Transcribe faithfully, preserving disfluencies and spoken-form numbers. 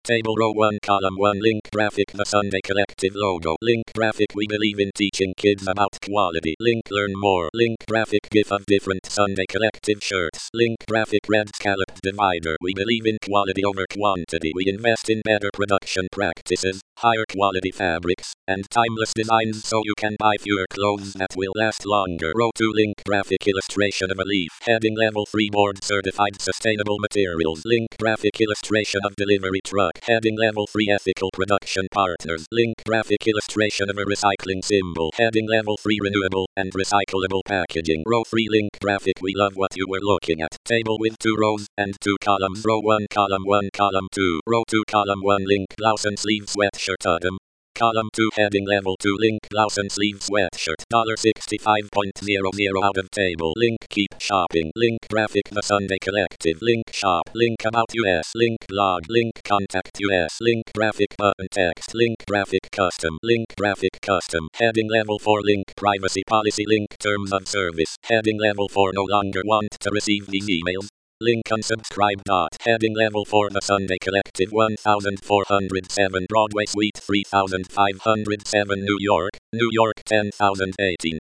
Table row one column one link graphic The Sunday Collective logo link graphic We believe in teaching kids about quality link learn more link graphic GIF of different Sunday Collective shirts link graphic red scalloped divider We believe in quality over quantity We invest in better production practices, higher quality fabrics, and timeless designs so you can buy fewer clothes that will last longer. Row two link graphic illustration of a leaf. Heading level three board certified sustainable materials. Link graphic illustration of delivery truck. Heading level three ethical production partners. Link graphic illustration of a recycling symbol. Heading level three renewable and recyclable packaging. Row three link graphic We love what you were looking at. Table with two rows and two columns. Row one column one column two. Row two column one link blouse and sleeve sweatshirt item. Column two heading level two link blouse and sleeve sweatshirt sixty-five dollars out of table link keep shopping link graphic The Sunday Collective link shop link about us link blog link contact us link graphic button text link graphic custom link graphic custom heading level four link privacy policy link terms of service heading level four no longer want to receive these emails link unsubscribe. Dot. Heading level for The Sunday Collective one thousand four hundred seven Broadway Suite three thousand five hundred seven New York, New York ten thousand eighteen.